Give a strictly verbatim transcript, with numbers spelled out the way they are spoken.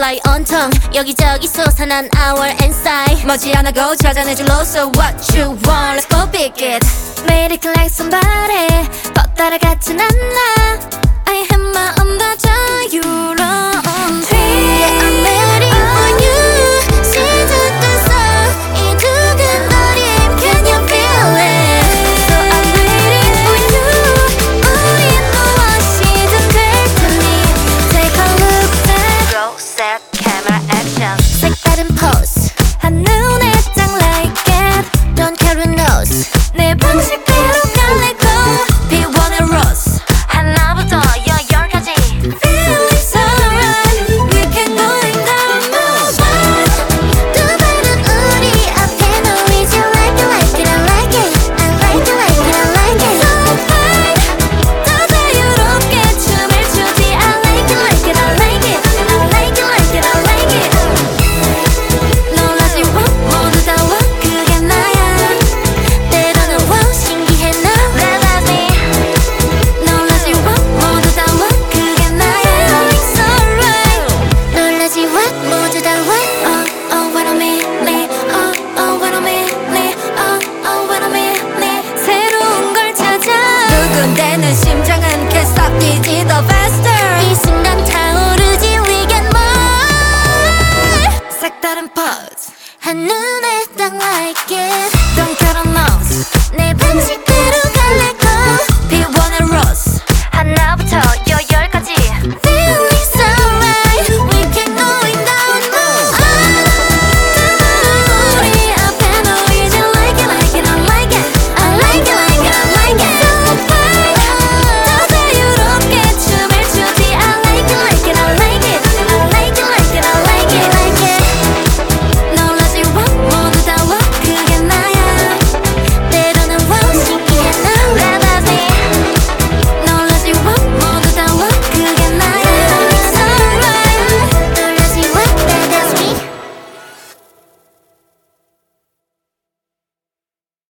butterfly 온통 여기저기 솟아난 our inside 머지않아고 찾아내줄 So what you want, let's go pick it. 매일 이렇게 like somebody 뻗따라 같진 않아 I have 마음 다 자유로운 뒤에 I'm ready for you 시작됐어 이 두근거림 Can you feel it So I'm waiting for you 우린 무엇이든 될 테니 Take a look back Go set camera action. 색다른 pose 한눈에 딱 like it Don't care who knows 내 방식대로 갈래고 Be one and rose 하나부터 열까지. Feeling's alright We can go and down move on 두 발은 우리 앞에 놓이지 Like it like it I like it I like it like it I like it So fine 더 자유롭게 춤을 추지 I like it like it I like it I like it like it I like it 놀라지 와 모두 다 와 그게 나야 때로는 wow 신기해 나 Realize me. 놀라지 와 모두 다 와 그게 나야 It's alright 놀라지 와 모두 다 와 Oh oh when I'm in it Oh oh when I'm in it Oh oh when I'm in it 새로운 걸 찾아 두근대는 심장은 can't stop 뛰지 더 faster. 이 순간 타오르지 We get more 색다른 pose. 한눈에 딱 like it